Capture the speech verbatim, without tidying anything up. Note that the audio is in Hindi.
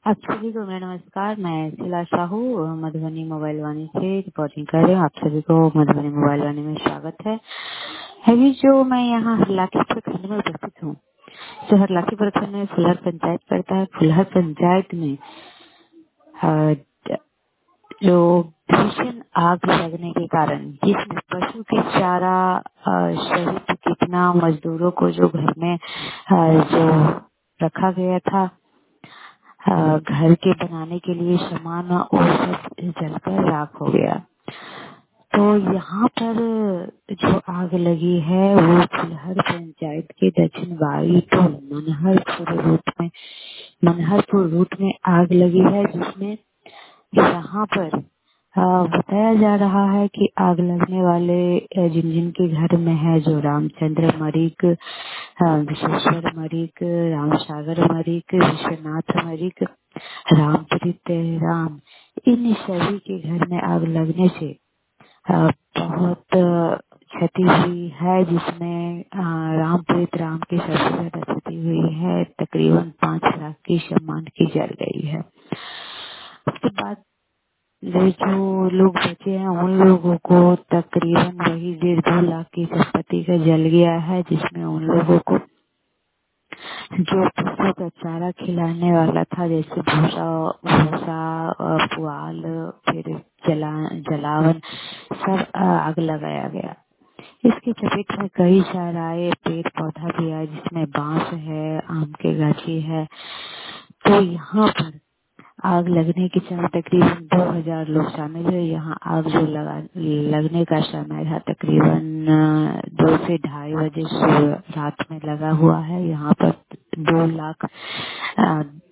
आप सभी को मेरा नमस्कार। मैं शिला साहू मधुबनी मोबाइल वाणी से रिपोर्टिंग कर रही हूँ। आप सभी को मधुबनी मोबाइल वाणी में स्वागत है। अभी जो मैं यहाँ हरलाखी प्रखंड में उपस्थित हूँ, जो हरलाखी प्रखंड में फुलहर पंचायत पड़ता है। फुलहर पंचायत में अ, जो भीषण आग लगने के कारण जिसमें पशु के चारा अ, सहित कितना मजदूरों को जो घर में अ, जो रखा गया था अ, घर के बनाने के लिए सामान वो सब जलकर राख हो गया। तो यहाँ पर जो आग लगी है वो फुलहर पंचायत के दक्षिण वायु तो मनहरपुर रूट में मनहरपुर रूट में आग लगी है, जिसमें यहाँ पर अ, बताया जा रहा है कि आग लगने वाले अ, जिन जिन के घर में है, जो रामचंद्र मरीक, अ, विश्वेश्वर मरीक, राम सागर मरीक, विश्वनाथ मरीक, रामप्रीत राम, इन सभी के घर में आग लगने से अ, बहुत अ, क्षति हुई है, जिसमें अ, रामप्रीत राम की सबसे ज्यादा क्षति हुई है। तकरीबन पाँच लाख की सामान की जल गई है। उसके बाद ये जो लोग बचे हैं उन लोगों को तकरीबन वही डेढ़ दो लाख की संपत्ति का जल गया है, जिसमें उन लोगों को जो पशु का चारा खिलाने वाला था, जैसे भूसा भूसा अ, पुआल, फिर जला जलावन, सब अ, आग लगाया गया। इसकी चपेट में कई सारे पेड़ पौधा भी है, जिसमें बांस है, आम के गाछी है। तो यहाँ पर आग लगने के समय तकरीबन दो हजार लोग शामिल हुए। यहाँ आग जो लगा लगने का समय था तकरीबन अ, दो से ढाई बजे से रात में लगा हुआ है। यहाँ पर दो लाख